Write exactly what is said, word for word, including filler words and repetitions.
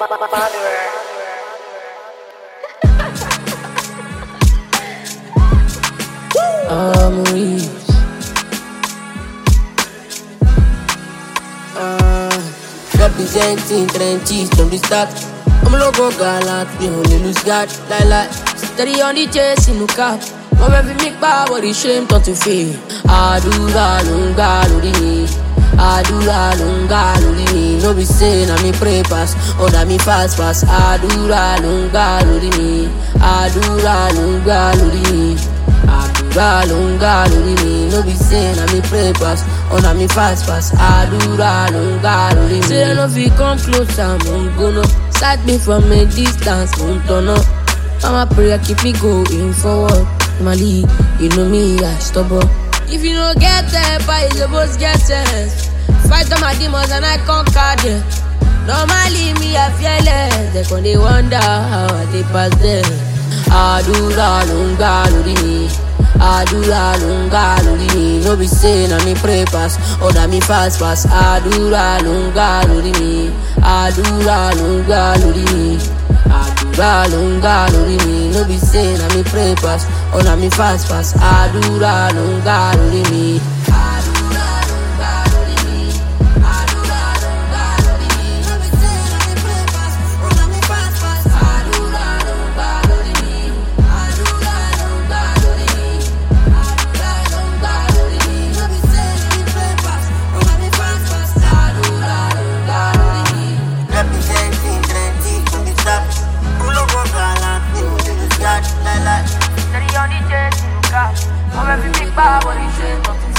I'm rich. Uh, representing trenches from the start. I'm a logo gallant, we only lose God. Like, like, steady on the chase in the cap. I'm every make power, the shame turn to fame. Adura lunga luri. Adura lunga luri. No be saying I'm a pray pass, or that me fast pass. Adura lunga luri. Adura lunga luri. Adura lunga luri. No be saying I'm a pray pass, or that me fast pass. Adura lunga luri. Say I no fit come close, I'm gonna sight me from a distance, won't turn up. I'm a prayer, keep me going forward. My league, you know me, I stubborn. If you don't get there, but you supposed get sense. Fight all my demons and I conquer them. Normally me, I fearless. They can they wonder how I they pass them. Adura lunga luri. Adura lunga luri. No be saying I'm a pray pass, or that me fast pass. Adura lunga luri. Adura lunga luri. Adura lunga luri. No be saying I'm a pray pass, or that me fast pass. Adura lunga luri. Adura lunga luri. Adura lunga luri. No be saying I'm a pray pass, or that me fast pass. Adura lunga luri. Adura lunga luri. Adura lunga luri. No be saying I'm a pray pass, or that me fast pass. Adura lunga luri. Representing trenches from the top. Steady on the chase in the car. I'm every big bar, but it's